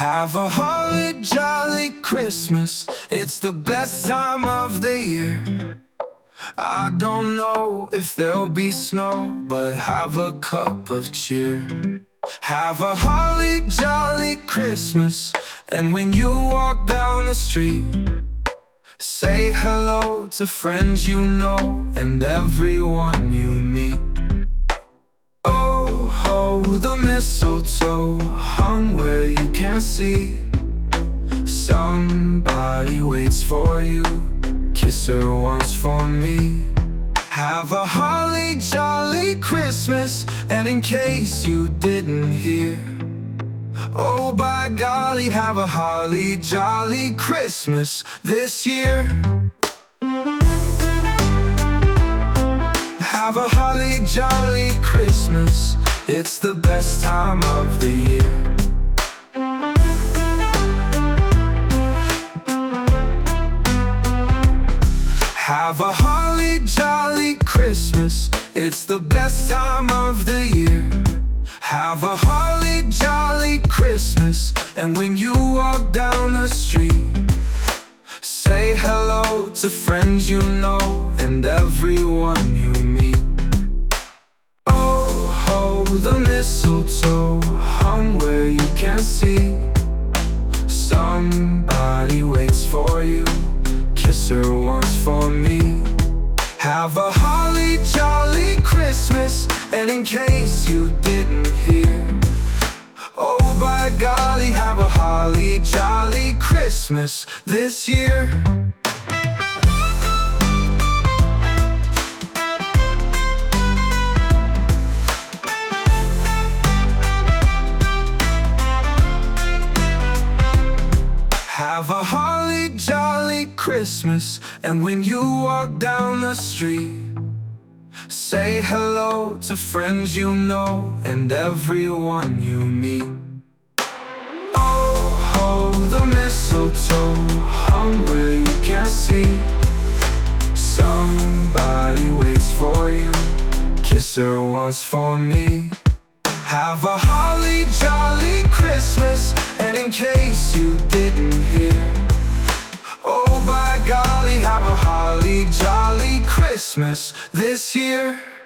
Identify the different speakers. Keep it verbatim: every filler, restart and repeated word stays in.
Speaker 1: Have a holly jolly Christmas. It's the best time of the year. I don't know if there'll be snow, but have a cup of cheer. Have a holly jolly Christmas. And when you walk down the street, say hello to friends you know and everyone you meet. Oh ho, the mistletoe hung where you can't see. Somebody waits for you, kiss her once for me. Have a holly jolly Christmas. And in case you didn't hear, oh by golly, have a holly jolly Christmas this year. Have a holly jolly Christmas. It's the best time of the year. Have a holly jolly Christmas. It's the best time of the year. Have a holly jolly Christmas. And when you walk down the street, say hello to friends you know and everyone you meet. Oh ho, the mistletoe hung where you can't see. Somebody waits for you, kiss her once for me. Have a holly jolly Christmas. And in case you didn't hear, oh by golly, have a holly jolly Christmas this year. Have a holly jolly Christmas. And when you walk down the street, say hello to friends you know and everyone you meet. Oh ho, the mistletoe hung where you can't see. Somebody waits for you, kiss her once for me. Have a holly jolly Christmas. And in case you didn't hear, oh by golly, have a holly jolly Christmas this year.